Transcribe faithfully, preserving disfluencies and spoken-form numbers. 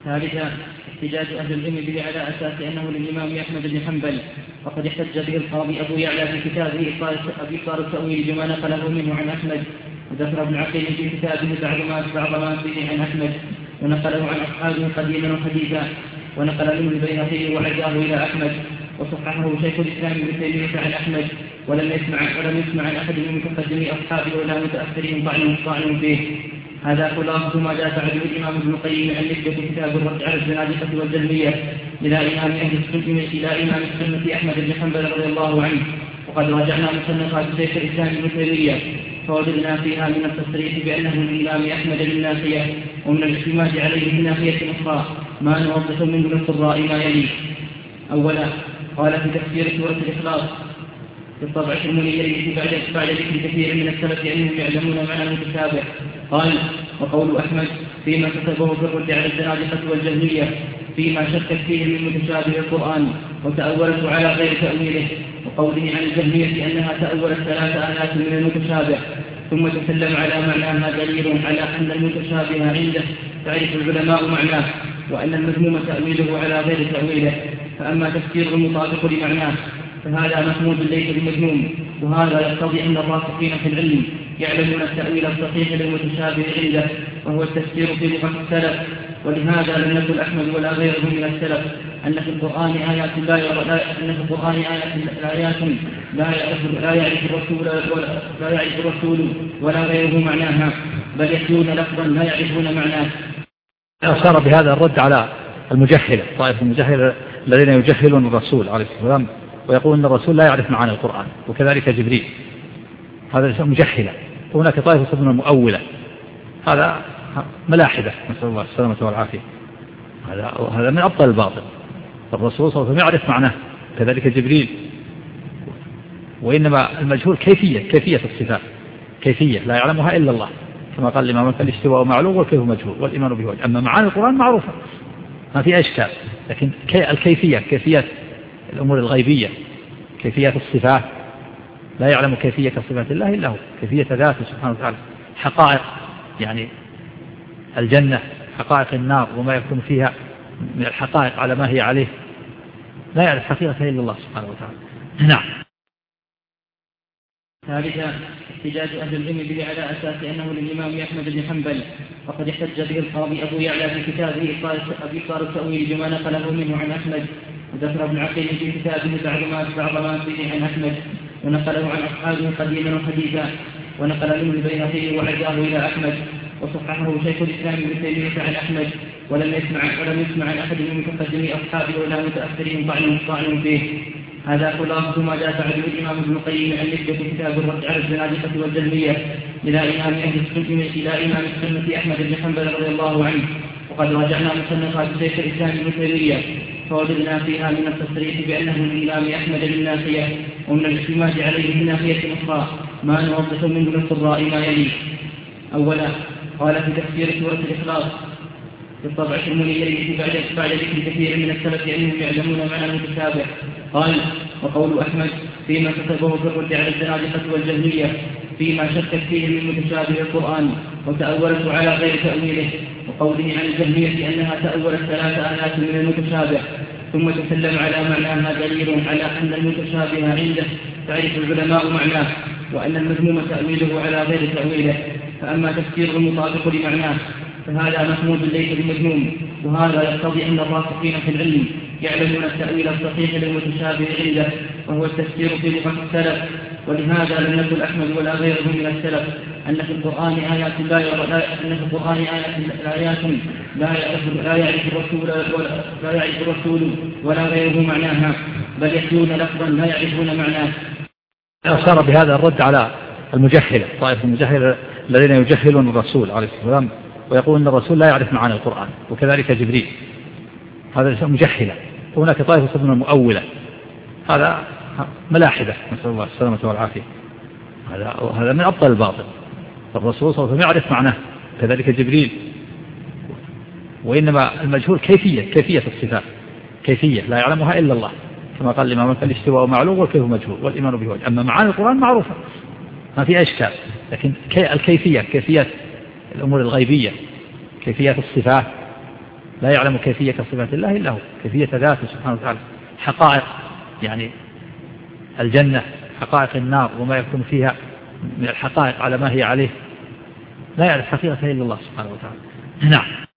ثالثا احتجاج أهل العلم به على أساس أنه للإمام أحمد بن حنبل، وقد احتج به القاضي أبو يعلى في كتابه إبطال التأويل بما نقله منه عن أحمد، وذكر ابن عقيل في كتابه بعض ما بعض ما فيه عن أحمد، ونقله عن أصحابه قديما وحديثا، ونقل منه البيهقي وعزاه إلى أحمد، وصححه شيخ الإسلام ابن تيمية عن أحمد، ولم يسمع ولم يسمع عن أحد من متقدمي أصحابه ولا متأخرين طعن طعن فيه. هذا خلاصة ما دافع به الإمام ابن القيم عن نسبة كتاب الرد على الزنادقة والجهمية إلى إمام أهل السنة إلى إمام السنة أحمد بن حنبل رضي الله عنه. وقد راجعنا مصنفات شيخ الإسلام ابن تيمية فوجدنا فيها من التصريح بأنه للإمام أحمد بالناحية، ومن الاعتماد عليه من ناحية أخرى ما نوضح منه للقراء ما يلي. أولا قال في تفسير سورة الإخلاص في الطبع المنيري بعد بعد ذكر كثير من السلف أنهم يعلمون معنى المتشابه، قال: وقول أحمد فيما كتبه في الرد على الزنادقة والجهمية فيما شكت فيه من متشابه القرآن وتأولت على غير تأويله، وقوله عن الجهمية أنها تأولت ثلاث آيات من المتشابه ثم تسلم على معناها دليل على أن المتشابه عنده تعرف العلماء معناه، وأن المذموم تأويله على غير تأويله. فأما تفسير المطابق لمعناه فهذا محمود ليس بمذموم، وهذا يقتضي أن الراسخين في العلم يعلمون التأويل الصحيح للمتشابه عنده، وهو التفسير في لغة السلف. ولهذا لم يقل أحمد ولا غيره من السلف أن في القرآن آيات لا أن في القرآن آيات آيات لا يعرف لا يعرف الرسول ولا لا يعرف الرسول ولا غيره معناها، بل يتلون لفظا لا يعرفون معناه. صار بهذا الرد على المجهلة، طائفة المجهلة الذين يجهلون الرسول عليه الصلاة والسلام ويقول أن الرسول لا يعرف معاني القرآن، وكذلك جبريل، هذا مجهلة. وهناك طائفة من المؤولة، هذا ملاحدة، نسأل الله السلامة والعافية. هذا هذا من أبطل الباطل. الرسول صلى الله عليه وسلم يعرف معناه، كذلك جبريل. وإنما المجهول كيفية كيفية الصفات، كيفية لا يعلمها إلا الله، كما قال الإمام الاستواء معلوم والكيف مجهول والإيمان به واجب. أما معاني القرآن معروفة ما في أشكال، لكن الكيفية كيفية الأمور الغيبية، كيفية الصفات لا يعلم كيفية صفات الله إلا هو، كيفية ذاته سبحانه وتعالى، حقائق يعني الجنة، حقائق النار وما يكون فيها من الحقائق على ما هي عليه، لا يعرف حقيقة إلا الله سبحانه وتعالى. نعم. ثالثا احتجاج أهل العلم به على أساس أنه للإمام أحمد بن حنبل، وقد احتج به القاضي أبو يعلى في كتابه إبطال التأويل بما نقله منه عن أحمد، وذكر ابن عقيل في كتابه بعض ما بعض ما فيه عن أحمد، ونقله عن أصحابه قديما وحديثا، ونقل منه البيهقي وعزاه إلى أحمد، وصححه شيخ الإسلام ابن تيمية عن أحمد، ولم يسمع ولم يسمع عن أحد من متقدمي أصحابه ولا متأخرين طعن طعن فيه. هذا خلاصة ما دافع به الإمام ابن القيم عن نسبة كتاب الرد على الزنادقة والجهمية إلى إمام أهل السنة إلى إمام السنة أحمد بن حنبل رضي الله عنه. وقد راجعنا مصنفات شيخ الإسلام ابن تيمية فوجدنا فيها من التصريح بأنه للإمام أحمد بالناحية، ومن الاعتماد عليه من ناحية أخرى ما نوضح منه للقراء ما يلي. أولا قال في تفسير سورة الإخلاص في الطبع المنيري بعد بعد ذكر كثير من السلف أنهم يعلمون معنى المتشابه، قال: وقول أحمد فيما كتبه في الرد على الزنادقة والجهمية فيما شكت فيه من متشابه القرآن وتأولت على غير تأويله، وقوله عن الجهمية أنها تأولت ثلاث آيات من المتشابه ثم تسلم على معناها دليل على أن المتشابه عنده تعرف العلماء معناه، وأن المذموم تأويله على غير تأويله. فأما تفسير المطابق لمعناه فهذا محمود ليس بمذموم، وهذا يقتضي أن الراسخين في العلم يعلمون التأويل الصحيح للمتشابه عنده، وهو التفسير في لغة السلف. ولهذا لم يقل أحمد ولا غيره من السلف أن في القرآن آيات لا أن في القرآن آيات آيات لا يعرف لا يعرف الرسول ولا لا يعرف الرسول ولا غيره معناها، بل يتلون لفظا لا يعرفون معناه. صار بهذا الرد على المجهلة، طائفة المجهلة الذين يجهلون الرسول عليه الصلاة والسلام ويقول أن الرسول لا يعرف معاني القرآن، وكذلك جبريل، هذا مجهلة. وهناك طائفة من المؤولة، هذا ملاحدة، نسأل الله السلامة والعافية. هذا هذا من أبطل الباطل. الرسول صلى الله عليه وسلم يعرف معناه، كذلك جبريل. وإنما المجهول كيفية كيفية الصفات، كيفية لا يعلمها إلا الله، كما قال الإمام الاستواء معلوم والكيف مجهول والإيمان به واجب. أما معاني القرآن معروفة ما في أشكال، لكن الكيفية كيفية الأمور الغيبية، كيفية الصفات لا يعلم كيفية صفات الله إلا هو، كيفية ذاته سبحانه وتعالى، حقائق يعني الجنة، حقائق النار وما يكون فيها من الحقائق على ما هي عليه، لا يعرف حقيقة إلا الله سبحانه وتعالى. نعم.